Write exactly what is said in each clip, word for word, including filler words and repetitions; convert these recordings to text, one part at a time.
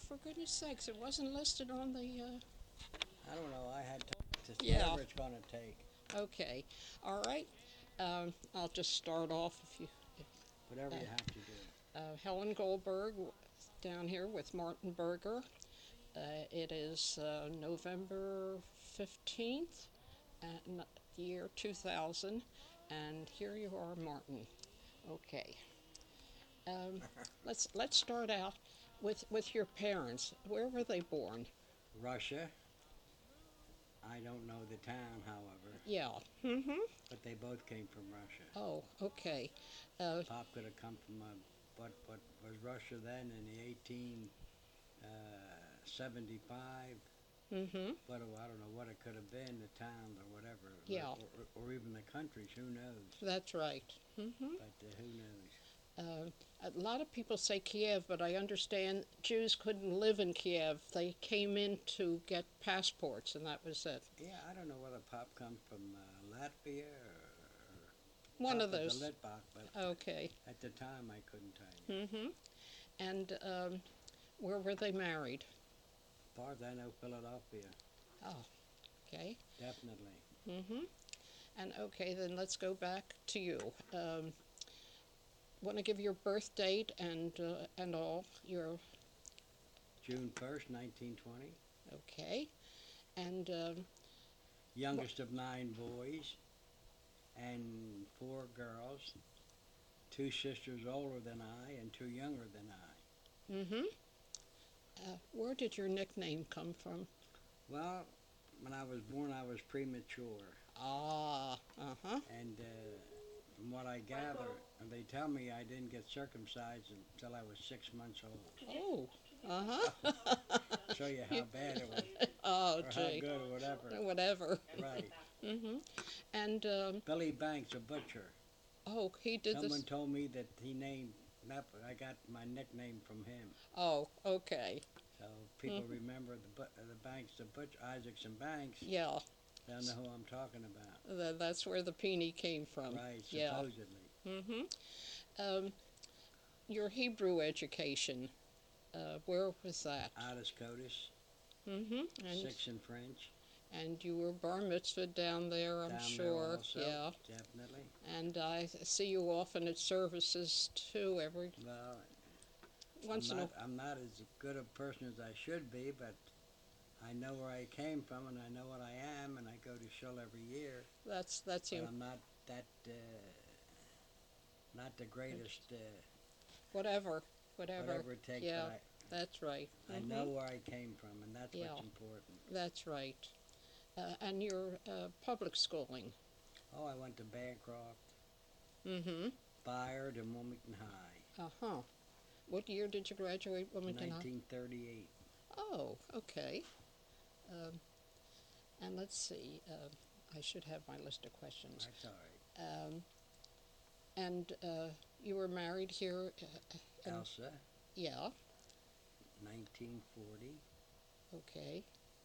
for goodness sakes, it wasn't listed on the, uh, I don't know. I had to, to yeah, whatever it's going to take, okay. All right. Um, I'll just start off if you, whatever uh, you have to do. uh, Helen Goldberg down here with Martin Berger. Uh, it is uh, November fifteenth, and year two thousand, and here you are, Martin. Okay. Um, let's let's start out with with your parents. Where were they born? Russia. I don't know the town, however, Yeah. Mm-hmm. but they both came from Russia. Oh, okay. Uh, Pop could have come from uh, what what was Russia then in the eighteen seventy-five. mm-hmm. But I don't know what it could have been, the town or whatever, Yeah, or, or, or even the countries. Who knows? that's right. Mm-hmm. But uh, who knows? Uh, a lot of people say Kiev, but I understand Jews couldn't live in Kiev. They came in to get passports, and that was it. Yeah, I don't know whether Pop come from uh, Latvia or, or One Pop of was those. a Litvak, but Okay. at the time I couldn't tell you. Mm-hmm. And um, where were they married? As far as I know, Philadelphia, Oh, okay. definitely. Mm-hmm. And okay, then let's go back to you. Um, Want to give your birth date and uh, and all your June first, nineteen twenty. okay, and um, Youngest of nine boys and four girls. Two sisters older than I and two younger than I. mm-hmm. Uh, where did your nickname come from? Well, when I was born, I was premature. Ah, uh-huh. And uh, from what I gather, and they tell me I didn't get circumcised until I was six months old. Oh, uh-huh. Show you how bad it was, Oh, or how gee. good, or whatever. Whatever. Right. Mm-hmm. And um, Billy Banks, a butcher. oh, he did Someone this. told me that he named that. I got my nickname from him. Oh, okay. So people Mhm. remember the bu- uh, the Banks, the butcher, Isaacson Banks. Yeah, They'll know who I'm talking about. th- that's where the peony came from. Right, Yeah. supposedly. Mm-hmm. Um, your Hebrew education, uh, where was that? Addis Codis, Mm-hmm. And six in French. and you were bar mitzvah down there, I'm Down sure. there also, Yeah. definitely. And I see you often at services too. Every Well, once I'm in not, a I'm not as good a person as I should be, but I know where I came from and I know what I am, and I go to shul every year. that's that's But you. I'm not that, uh, not the greatest, uh, Whatever, whatever. whatever it takes. Yeah, But that's right. I, I Mhm. know where I came from, and that's Yeah. what's important. That's right. Uh, and your uh, public schooling. Oh, I went to Bancroft, Mm-hmm. Bayard, and Wilmington High. Uh huh. What year did you graduate Wilmington High? nineteen thirty-eight. Oh, okay. Um, and let's see. Uh, I should have my list of questions. That's all right. Um, and uh, you were married here. Uh, in, Elsa, yeah. nineteen forty. Okay.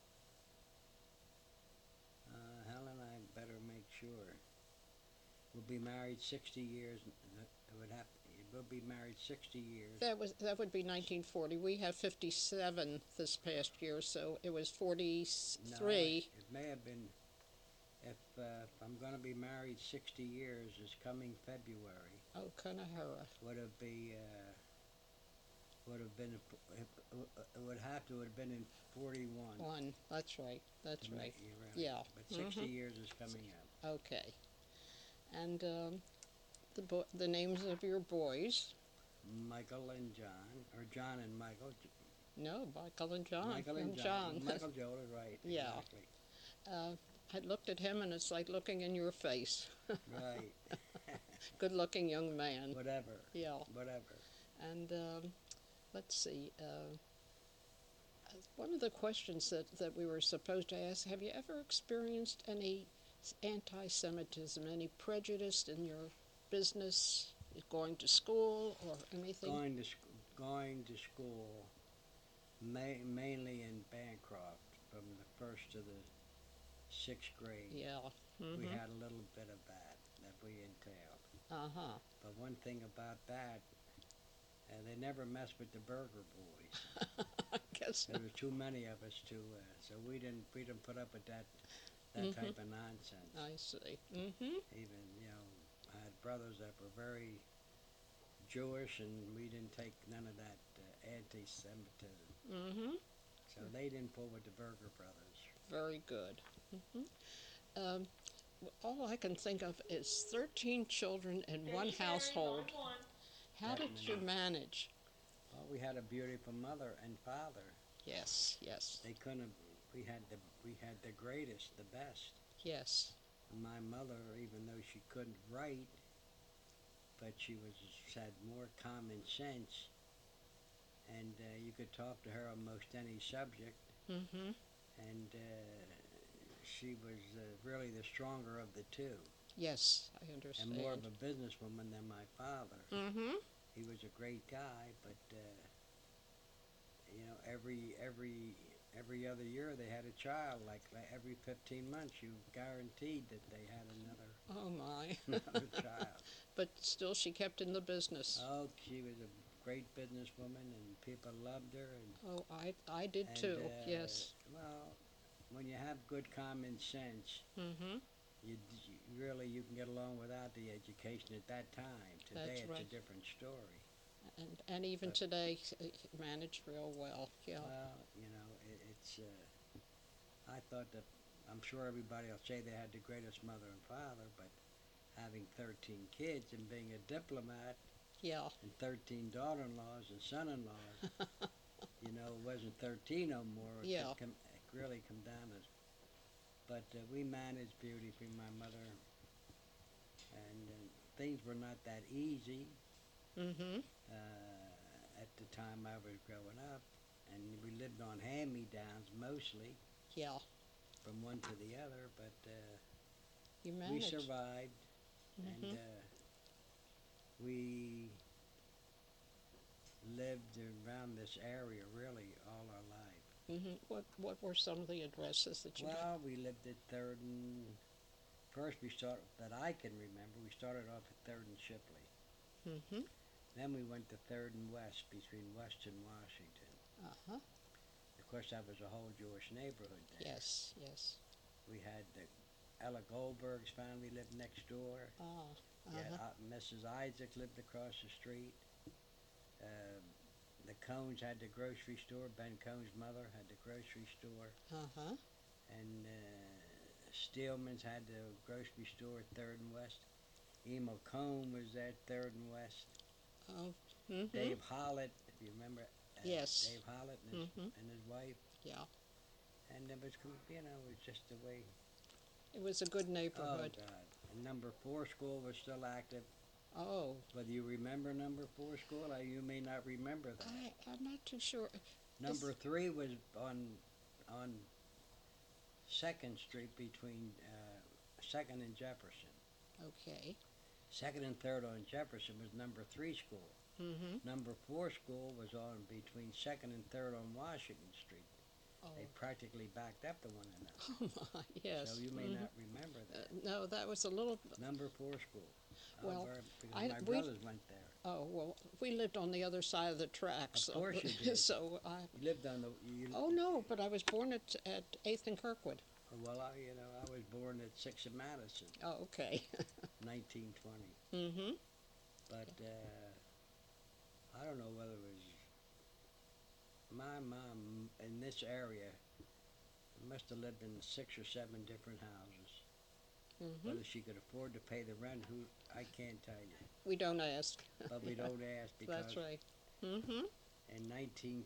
Uh, Helen, I better make sure. We'll be married sixty years. It would have. We'll be married sixty years. That was that would be nineteen forty. We have fifty-seven this past year, so it was No, forty-three. it may have been. If, uh, if I'm going to be married sixty years, is coming February. Oh, Kanahara. Would have be. Uh, would have been. It would have to have been in forty-one. One. That's right. That's to right. make you right. Yeah. But sixty Mhm. years is coming up. Okay. And um, the bo- the names of your boys? Michael and John, or John and Michael. No, Michael and John. Michael and John. John. Michael Joel is right. Yeah. Exactly. Uh, I looked at him, and it's like looking in your face. Right. Good-looking young man. Whatever. Yeah. Whatever. And um, let's see. Uh, one of the questions that, that we were supposed to ask: have you ever experienced any anti-Semitism, any prejudice in your business, going to school, or anything? Going to sc- going to school, ma- mainly in Bancroft, from the first to the sixth grade. Yeah. We Mm-hmm. had a little bit of that that we entailed. Uh huh. But one thing about that, uh, they never messed with the Burger Boys. guess. There was too many of us to, uh, so we didn't we didn't put up with that that Mhm. type of nonsense. I see. Mm-hmm. Even you know, I had brothers that were very Jewish, and we didn't take none of that uh, anti-Semitism. Mm-hmm. So they didn't pull with the Berger brothers. Very good. Mm-hmm. Um, w- all I can think of is thirteen children in one household. How That did you many. manage? Well, we had a beautiful mother and father. Yes, yes, They couldn't have. We had the we had the greatest, the best. yes. My mother, even though she couldn't write, but she was had more common sense, and uh, you could talk to her on most any subject, Mm-hmm. and uh, she was uh, really the stronger of the two, Yes, I and understand. more of a businesswoman than my father. Mm-hmm. He was a great guy, but uh, you know, every every every other year they had a child. Like, like every fifteen months, you guaranteed that they had another Oh my. another child. But still, she kept in the business. Oh, she was a great businesswoman, and people loved her. And, Oh, I I did and too. uh, Yes. well, when you have good common sense, Mm-hmm. you, you really you can get along without the education at that time. Today, That's it's right. a different story. And and even But- today, uh, managed real well. Yeah. Well, you know, it, it's. Uh, I thought that I'm sure everybody will say they had the greatest mother and father, but having thirteen kids and being a diplomat Yeah. and thirteen daughter-in-laws and son-in-laws, you know, it wasn't thirteen no more. It Yeah. could come, it really come down to. But uh, we managed beautifully, my mother, and uh, things were not that easy Mm-hmm. uh, at the time I was growing up, and we lived on hand-me-downs mostly, Yeah. from one to the other. But uh, You we managed. survived, Mm-hmm. and uh, we lived around this area really all our life. Mm-hmm. What What were some of the addresses that you? Well, we lived at Third and first we started that I can remember. We started off at Third and Shipley. Mm-hmm. Then we went to Third and West between West and Washington. Uh huh. Of course, that was a whole Jewish neighborhood there. Yes. Yes. We had the Ella Goldberg's family lived next door. Ah. We had Uh-huh. uh, Missus Isaac lived across the street. Um, the Cones had the grocery store. Ben Cone's mother had the grocery store. Uh-huh. And uh, Steelman's had the grocery store at Third and West. Emo Cone was at Third and West. Oh. Mm-hmm. Dave Hollett, if you remember. Uh, Yes. Dave Hollett and his, Mhm. and his wife. Yeah. And it was, com- you know, it was just the way. It was a good Oh, neighborhood. God. And number four school was still active. Oh. Whether you remember number four school, or you may not remember that. I I'm not too sure. Number three was on on Second Street between uh, Second and Jefferson. Okay. Second and Third on Jefferson was number three school. Mm-hmm. Number four school was on between Second and Third on Washington Street. Oh. They practically backed up to one another. Oh my. Yes. So you may Mhm. not remember Uh, that. no, that was a little. Number four school. Uh, Well, where- because I- my we- brothers went there. Oh well, we lived on the other side of the tracks. Of so- course you did. So I. You lived on the. You, Oh no, but I was born at at Eighth and Kirkwood. Well, I, you know, I was born at Sixth and Madison, Oh okay. nineteen twenty. Mm-hmm. But uh, I don't know whether it was my mom in this area must have lived in six or seven different houses. Mm-hmm. Whether she could afford to pay the rent, who I can't tell you. We don't ask. But we Yeah, don't ask because That's right. Mm-hmm. in nineteen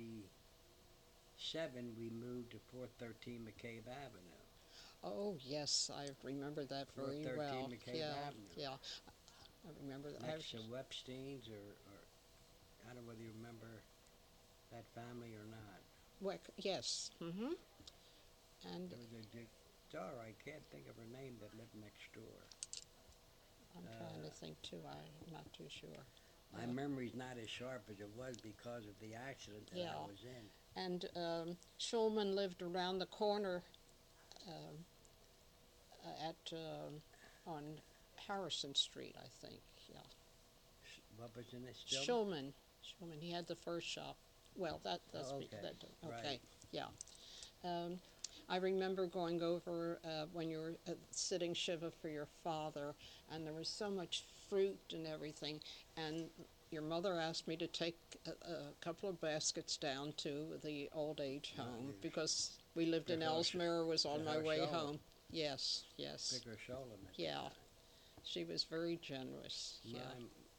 thirty-seven we moved to four thirteen McCabe Avenue. Oh yes, I remember that very four thirteen well. McCabe yeah. Avenue. Yeah. I remember that. I Next to was- Wepstein's, or, or I don't know whether you remember that family or not. Wick- yes. Mm-hmm. And There was a d- daughter, I can't think of her name, that lived next door. I'm trying to uh, think too. I'm not too sure. My Uh, memory's not as sharp as it was because of the accident that Yeah. I was in. And um, Schulman lived around the corner um, uh, at um, on Harrison Street, I think. Yeah. Sh- What was in it? Still? Schulman. Schulman. He had the first shop. Well, that that's Oh, be, okay. that Right. okay, yeah. Um, I remember going over uh, when you were uh, sitting Shiva for your father, and there was so much fruit and everything, and your mother asked me to take a, a couple of baskets down to the old age Right, home yes. because we lived The in Hirsch- Ellesmere, was on the my way Hirschola. home. Yes, yes, Bigger Sholem at yeah. the time. She was very generous. My, Yeah,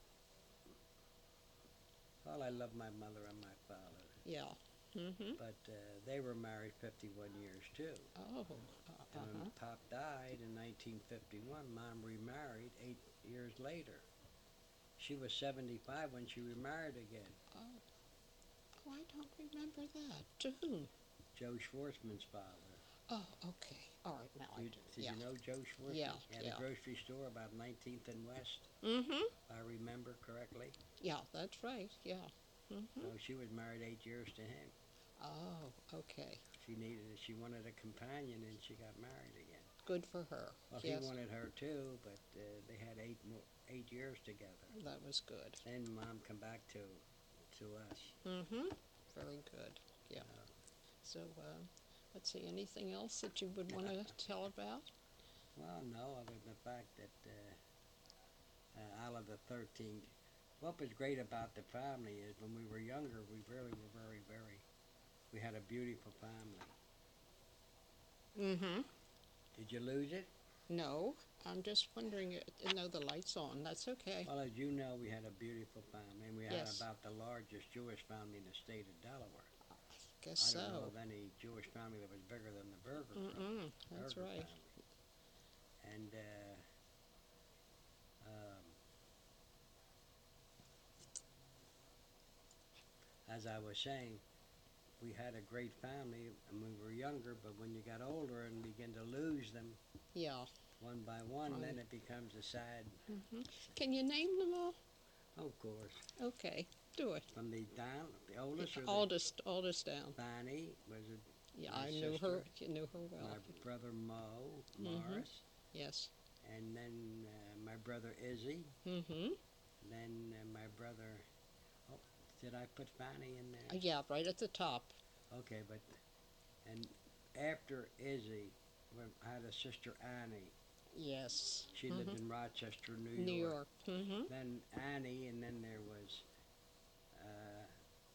well, I love my mother and my father, yeah. Mhm. but uh, they were married fifty-one years too. Oh, uh And when huh. Pop died in nineteen fifty-one, Mom remarried eight years later. She was seventy-five when she remarried again. Oh, oh, I don't remember that. To whom? Joe Schwartzman's father. Oh, okay. All right, now I You, do. did Yeah. you know Joe Schwartzman? Yeah, He had yeah. a grocery store about nineteenth and West, Mhm. if I remember correctly. Yeah, that's right. Yeah. Mhm. So she was married eight years to him. Oh, okay. She needed, she wanted a companion, and she got married again. Good for her. Well, he Yes, wanted her too, but uh, they had eight more, eight years together. that was good. Then Mom come back to to us. Mhm. Very good. Yeah. Uh, So, uh, let's see. Anything else that you would want to tell about? well, no, other than the fact that uh, uh, out of the thirteen, what was great about the family is when we were younger, we really were very, very, we had a beautiful family. Mhm. Did you lose it? No, I'm just wondering. uh, No, the light's on. That's okay. Well, as you know, we had a beautiful family, and we had Yes. about the largest Jewish family in the state of Delaware. Guess I don't know so. of any Jewish family that was bigger than the Berger, Mm-mm. That's Berger right. family. And uh, um, as I was saying, we had a great family and we were younger, but when you got older and begin to lose them Yeah. one by one, Right. then it becomes a sad. Mhm. Can you name them all? Of course, Okay. Do it. from the down, the oldest or the Oldest, oldest down. Fanny was a, Yeah, my I knew her. sister, You knew her well. my brother Mo Mhm. Morris, Yes. and then uh, my brother Izzy, Mm-hmm. then uh, my brother. Oh, did I put Fanny in there? Uh, yeah, right at the top. Okay, but and after Izzy, we I had a sister Annie. Yes. She Mhm. lived in Rochester, New, New York. York. Mm-hmm. Then Annie, and then there was uh,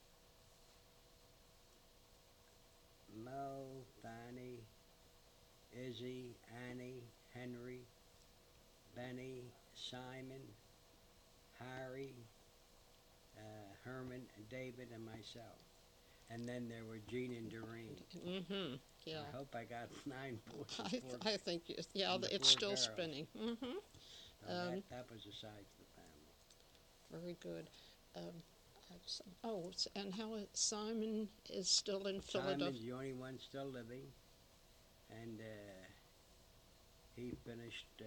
Mo, Fanny, Izzy, Annie, Henry, Benny, Simon, Harry, uh, Herman, and David, and myself. And then there were Jean and Doreen. Mm-hmm. Yeah. I hope I got nine boys. I, and four- I think you, yeah, and the it's four still girls. spinning. Mm-hmm. So um, that, that was the size of the family. Very good. Um, I s- oh, s- and how is Simon is still in Philadelphia. Simon's the only one still living, and uh, he finished. Uh,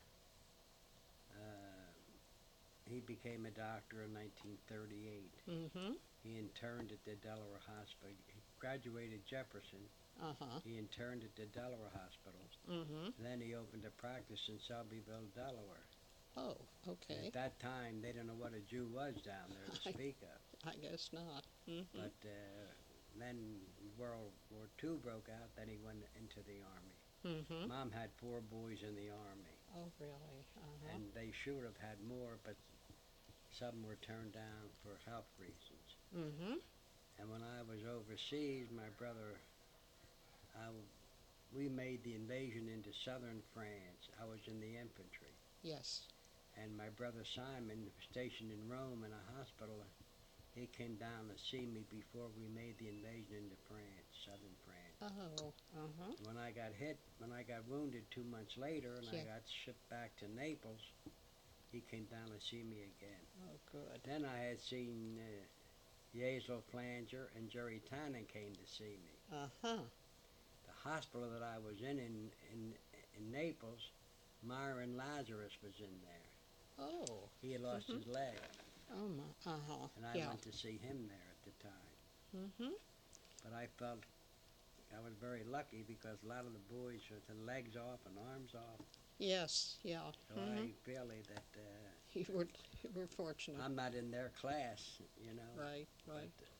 uh, he became a doctor in nineteen thirty-eight. Mm-hmm. He interned at the Delaware Hospital. He graduated Jefferson. Uh-huh. He interned at the Delaware Hospital. Mm-hmm. Then he opened a practice in Selbyville, Delaware. Oh, And okay. at that time, they didn't know what a Jew was down there to I- speak of. I guess not. Mm-hmm. But uh, then World War Two broke out. Then he went into the army. Mm-hmm. Mom had four boys in the army, Oh, really? Uh-huh. and they should have had more, but some were turned down for health reasons. Mm-hmm. And when I was overseas, my brother, I, w- we made the invasion into southern France. I was in the infantry, Yes. and my brother Simon, stationed in Rome in a hospital, he came down to see me before we made the invasion into France, southern France. Oh, uh-huh. When I got hit, when I got wounded two months later, and I Yeah. got shipped back to Naples, he came down to see me again. Oh, good. Then I had seen uh, Yezel Flanger and Jerry Tannen came to see me. Uh-huh. The hospital that I was in in, in, in Naples, Myron Lazarus was in there. Oh. He had lost Mhm. his leg, Oh, my. Uh-huh. and I Yeah. went to see him there at the time. Mm-hmm. But I felt I was very lucky because a lot of the boys with the legs off and arms off. Yes. Yeah. So Mm-hmm. I feel that uh, You were you were fortunate. I'm not in their class, you know. Right. Right. But,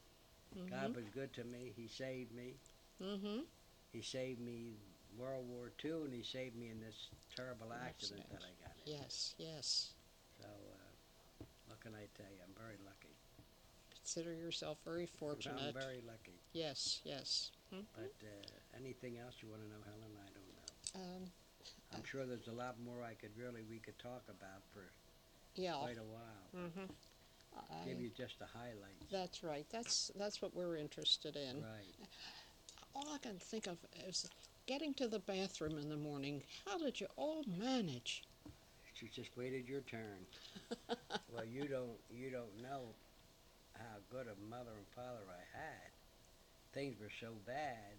God was good to me. He saved me. Mm-hmm. He saved me World War Two, and he saved me in this terrible accident Accident. that I got in. Yes, yes. So, uh, what can I tell you? I'm very lucky. Consider yourself very fortunate. I'm very lucky. Yes, yes. Hmm? But uh, anything else you want to know, Helen? I don't know. Um, I'm sure there's a lot more I could really we could talk about for yeah. quite a while. Mm-hmm. Give I, you just the highlights. that's right. That's that's what we're interested in. Right. All I can think of is getting to the bathroom in the morning. How did you all manage? You just waited your turn. Well, you don't you don't know how good a mother and father I had. Things were so bad.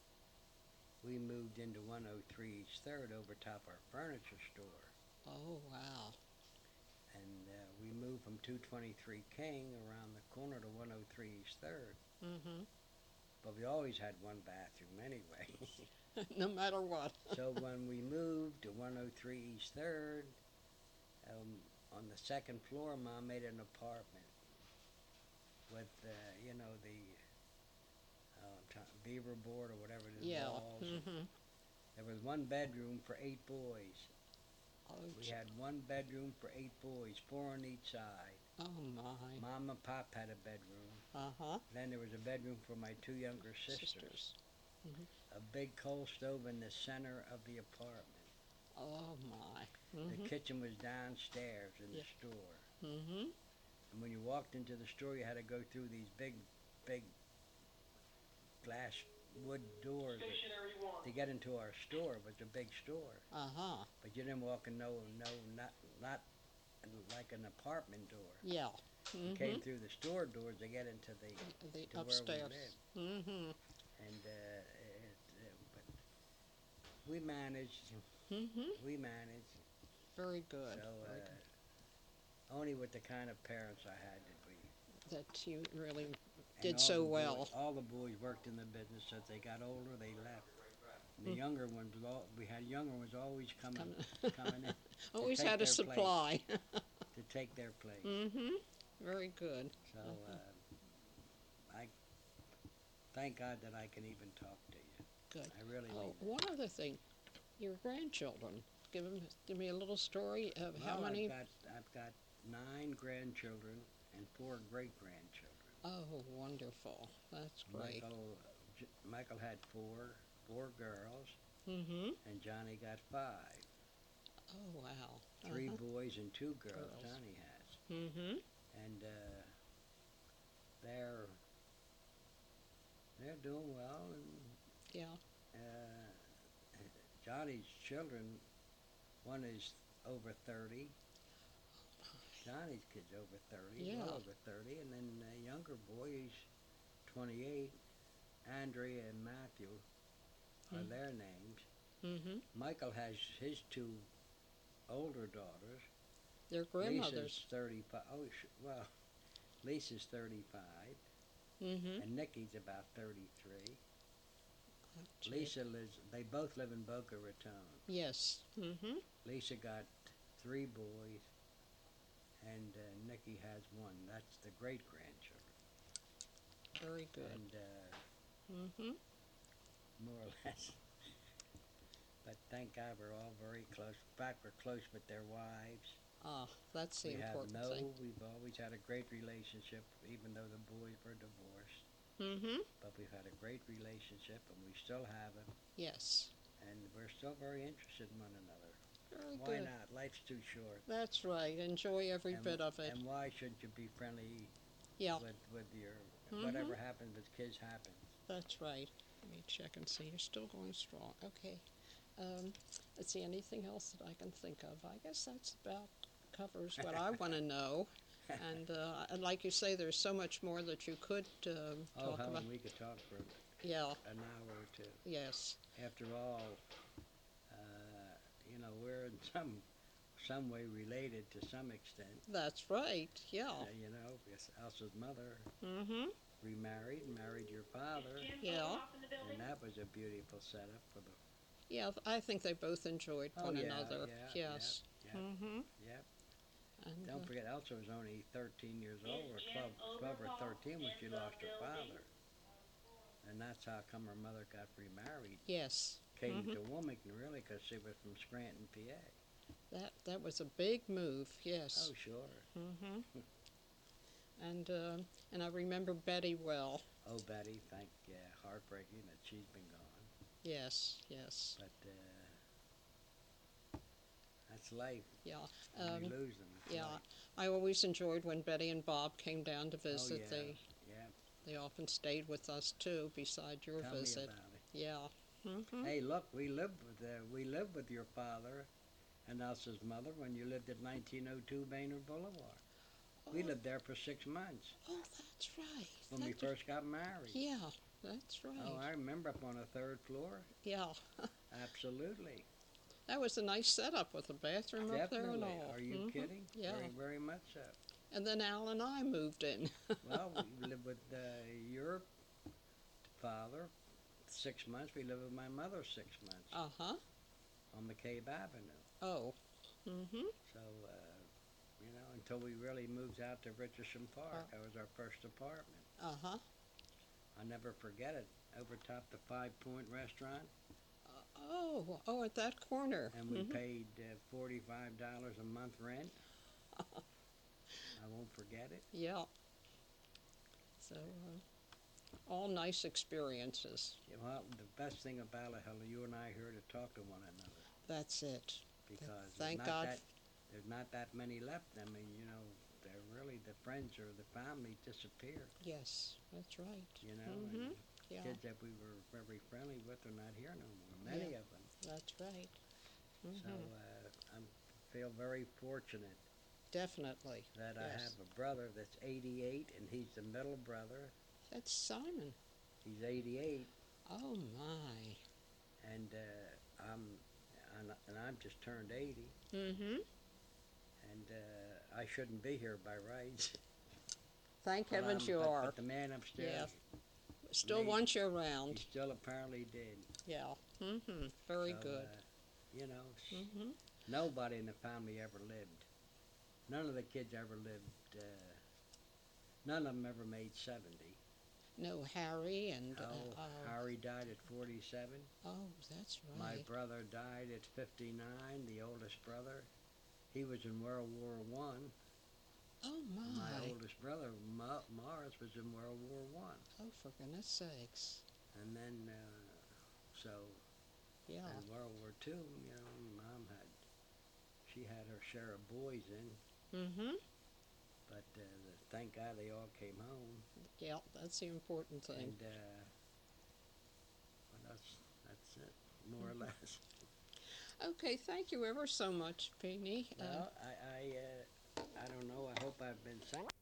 We moved into one oh three East Third over top our furniture store. Oh, wow. And uh, we moved from two twenty-three King around the corner to one oh three East Third. Mm-hmm. But we always had one bathroom anyway. No matter what. So when we moved to one oh three East Third, um, on the second floor, Mom made an apartment with, uh, you know, the uh, t- beaver board or whatever it is, Yeah. walls. Mm-hmm. There was one bedroom for eight boys. Oh, We gee. had one bedroom for eight boys, four on each side. Oh, my. Mom and Pop had a bedroom. Uh-huh. Then there was a bedroom for my two younger sisters. Sisters. A big coal stove in the center of the apartment. Oh, my. The Mm-hmm. kitchen was downstairs in the Yeah. store. Mm-hmm. And when you walked into the store, you had to go through these big, big glass wood doors that- to get into our store. It was a big store. Uh-huh. But you didn't walk in no, no, not, not like an apartment door. Yeah. You Mm-hmm. came through the store doors to get into the, The to upstairs. where we lived. Mm-hmm. And uh, it, it, but we managed. Mm-hmm. We managed. Very good. So Very uh, only with the kind of parents I had did we. good. That you really and did all so the boys- well. All the boys worked in the business. As they got older, they left. And the Hmm. younger ones, was all, we had younger ones always coming, Coming- coming in Always take had a their place. supply. to take their place. Mm-hmm. Very good. So uh, I thank God that I can even talk to you. Good. I really Oh, mean that. one other thing. Your grandchildren. Give 'em- give me a little story of how Well, many. I've got I've got nine grandchildren and four great grandchildren. Oh, wonderful. That's great. Michael J- Michael had four four girls, Mm-hmm. and Johnny got five. Oh, wow. Three Uh-huh. boys and two girls. Girls. Johnny has, Mm-hmm. and uh, they're they're doing well. And Yeah. uh, Johnny's children, one is over thirty. Johnny's kid's over thirty, Yeah. well over thirty, and then a younger boy, he's twenty-eight. Andrea and Matthew are Mm. their names. Mm-hmm. Michael has his two older daughters. Their Lisa's grandmothers. thirty-five. Oh, sh- well, Lisa's thirty-five, Mm-hmm. and Nikki's about thirty-three. Oh, gee. Lisa lives. They both live in Boca Raton. Yes. Mm-hmm. Lisa got three boys, and uh, Nikki has one. That's the great grandchildren. Very good. And uh, Mm-hmm. more or less. But thank God we're all very close. In fact, we're close with their wives. Ah, that's the we have important no. thing. We've always had a great relationship, even though the boys were divorced. Mm-hmm. But we've had a great relationship, and we still have it. Yes. And we're still very interested in one another. Very Why good. not? Life's too short. That's right. Enjoy every and, bit of it. And why shouldn't you be friendly Yeah. with with your Mhm. whatever happens with kids happens. That's right. Let me check and see. You're still going strong. Okay. Um, let's see. Anything else that I can think of? I guess that's about covers what I want to know. And uh, and like you say, there's so much more that you could um, Oh, talk Helen, about. we could talk for Yeah. an hour or two. Yes. After all, uh, you know, we're in some some way related to some extent. That's right. Yeah. Uh, you know, because Elsa's mother Mm-hmm. remarried, married your father, Yeah. and that was a beautiful setup for the. Yeah. I think they both enjoyed Oh, one yeah, another. yeah, Yes. yeah, yeah. Mm-hmm. Yep. And, Don't uh, forget, Elsa was only thirteen years old, or twelve, twelve or thirteen when she lost her father. And that's how come her mother got remarried. yes. Came Mhm. to Wilmington, really, because she was from Scranton, P A. That that was a big move. Yes. Oh, sure. Mhm. And uh, and I remember Betty well. Oh, Betty, thank, yeah, heartbreaking that she's been gone. Yes. Yes. But uh, that's life. Yeah. When Um, we lose them, it's yeah. life. I always enjoyed when Betty and Bob came down to Oh, visit. yeah, They yeah. they often stayed with us too, beside your Tell me visit. about it. Yeah. Mhm. Hey, look, we lived with uh, we lived with your father and Elsa's mother when you lived at nineteen oh two Baynard Boulevard. We Oh, lived there for six months oh, that's right. when we That's first got married. Yeah, that's right. Oh, I remember up on the third floor. Yeah, Absolutely. that was a nice setup with a bathroom up there and Definitely. all. Are you Mhm. kidding? Yeah. Very, very much so. And then Al and I moved in. Well, we lived with uh, your father six months. We lived with my mother six months Uh huh. on McCabe Avenue. Oh. Mhm. So, uh, you know, until we really moved out to Richardson Park, that was our first apartment. Uh huh. I'll never forget it. Over top the Five Point Restaurant, Oh, oh, at that corner. and we Mhm. paid uh, forty-five dollars a month rent. I won't forget it. Yeah. So, uh, all nice experiences. Yeah, well, the best thing about it, Helen, you and I are here to talk to one another That's it. because there's Thank not God. that there's not that many left. I mean, you know, they're really the friends or the family disappeared. Yes, that's right. You know, Mhm. and Yeah, kids that we were very friendly with are not here no more. Many Yeah. of them. that's right. Mhm. So uh, I feel very fortunate Definitely. that I Yes. have a brother that's eighty-eight, and he's the middle brother. That's Simon. He's eighty-eight, Oh my. and uh, I'm and, and I'm just turned eighty, Mhm. and uh, I shouldn't be here by rights. Thank But heavens I'm- you but, are. But the man upstairs, Still me- want you he around. still apparently did. Yeah. Mhm. Very So, good. Uh, you know, s- Mhm. nobody in the family ever lived. None of the kids ever lived. Uh, none of them ever made seventy. No, Harry and. Oh, Uh, oh, Harry died at forty-seven. oh, that's My right. brother died at fifty-nine, the oldest brother. He was in World War One. Oh My my. oldest brother, Ma- Morris, was in World War One. Oh, for goodness sakes. And then, uh, so, Yeah. in World War Two, you know, Mom had, she had her share of boys in, Mhm. but uh, thank God they all came home. Yeah, that's the important thing. And, uh, well, that's, that's it, more or less. Okay, thank you ever so much, Peony. Uh, Well, I, I, uh, I don't know, I hope I've been saying